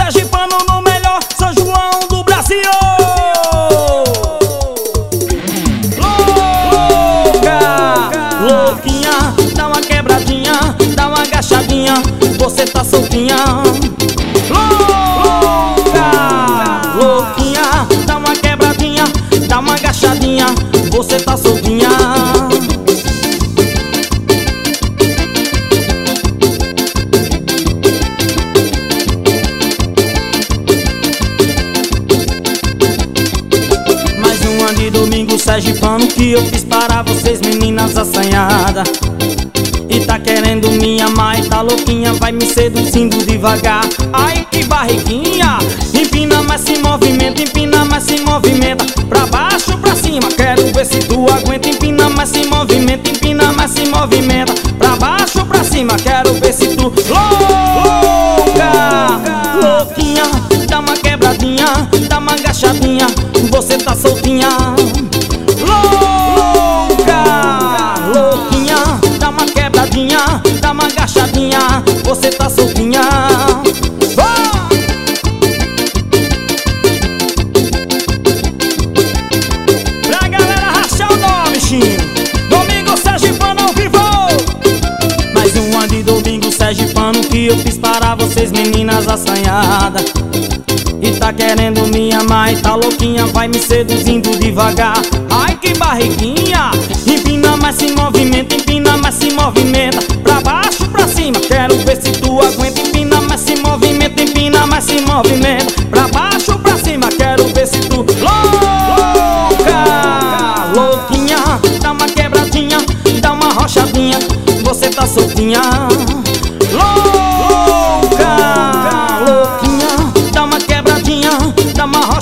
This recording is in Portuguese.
sergipano no melhor São João do Brasil. Louca, louquinha, dá uma quebradinha, dá uma agachadinha, você tá soltinha. Louca, louquinha, dá uma quebradinha, dá uma agachadinha, você tá soltinha. De domingo sergipano que eu fiz para vocês, meninas assanhadas. E tá querendo me amar e tá louquinha, vai me seduzindo devagar. Ai que barriguinha, empina mas se movimenta, empina mas se movimenta. Pra baixo, pra cima, quero ver se tu aguenta. Empina mas se movimenta, empina mas se movimenta. Pra baixo, pra cima, quero ver se tu... Louca, louquinha, dá uma quebradinha, dá uma agachadinha, você tá soltinha. Louca, louquinha, dá uma quebradinha, dá uma agachadinha, você tá soltinha. Pra galera rachar o nome, bichinho, domingo sergipano ao vivo. Mais uma de domingo sergipano que eu fiz para vocês, meninas assanhadas. E tá querendo me amar e tá louquinha, vai me seduzindo devagar. Ai que barriguinha, empina mas se movimenta, empina mas se movimenta. Pra baixo, pra cima, quero ver se tu aguenta. Empina mas se movimenta, empina mas se movimenta. Pra baixo, pra cima, quero ver se tu... Louca, louquinha, dá uma quebradinha, dá uma rochadinha, você tá soltinha. Louca, louquinha, dá uma quebradinha, dá uma